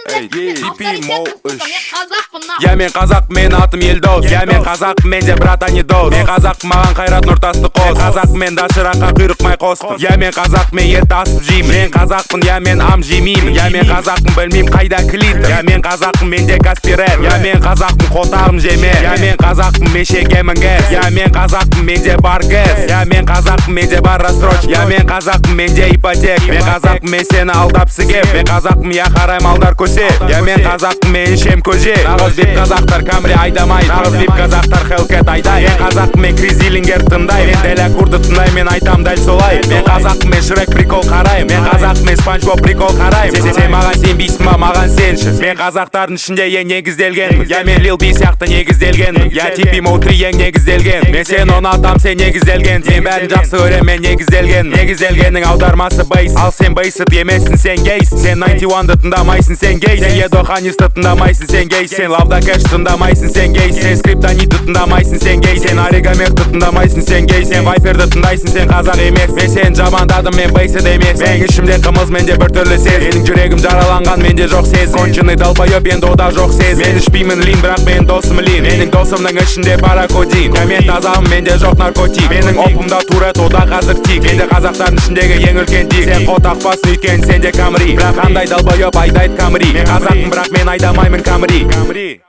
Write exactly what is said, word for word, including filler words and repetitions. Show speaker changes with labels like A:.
A: Я мен қазақ, мен атым Елдос. Я мен қазақ, мен де брат не дос. Мен қазақ, маған қайрат нұртасты қос. Қазақ, мен дашыраққа құйрық май қостым. Я мен қазақ, мен ет асып жеймін. Мен қазақпын, я мен ам жемеймін. Я мен қазақпын, білмейм қайда клитер. Я мен қазақпын, менде каспирет. Я мен қазақпын, қотағым жеме. Я мен қазақпын, мешеге мінгіз. Я мен қазақпын, менде бар газ. Я мен қазақпын, менде бар рассрочка. Я мен қазақпын, менде ипотек. Мен қазақпын, мен сені алдап сігеп. Мен қазақпын, я қарайм алдар көсе. Я мен қазақпын, мен ішем көже. Нағыз деп қазақтар камри айдамайды. Нағыз деп қазақтар хелкет айдай. Мен қазақпын, мен кризилингер тыңдай. Мен дәлі курды тыңдай, мен айтам дәл солай. Мен қазақпын, мен шрек прикол қарайм. Мен қазақпын, мен спанч боб прикол қарайм. Сен сен маған сенбейсің ба, маған сенші. Мен қазақтардың ішінде ең негізделген. Я мен Lil B сияқты негізделген. Я типи Моутри ең негізделген. Мен сен ұнатам, сен негізделген. Сен бәрін жақсы көрем, мен негізделген. Негізделгеннің аудармасы бейс. Ал сен бейсіт емессің, сен гейс. Сен ninety one-ды тыңдамайсың, сен гейс. Сен едоханисты тыңдамайсың, сен гейс. Сен лавда кэш тыңдамайсың, сен гейс. Сен скриптонитті тыңдамайсың, сен гейс. Сен оригамекті тыңдамайсың, сен гейс. Сен вайперді тыңдайсың, сен қазақ емес. Мен сен жамандадым, мен бейсіт емес. Мен ішімде қымыз, менде бір түрлі сез. Менің жүрегім жараланған, менде жоқ сез. Конченый долбайып, енді ода жоқ сез. Мен ішпеймін лин, бірақ мен досым лин. Менің досымның ішінде паракодин. Я мен тазамын, менде жоқ наркотик. Менің опымда турет, ода қазір тик. Менде қазақтардың ішіндегі ең үлкен дик. Сен қотақпасын өйткені сенде камри. Бірақ қандай долбайып айдайды камри. Мен қазақпын, бірақ мен айдамаймын камри.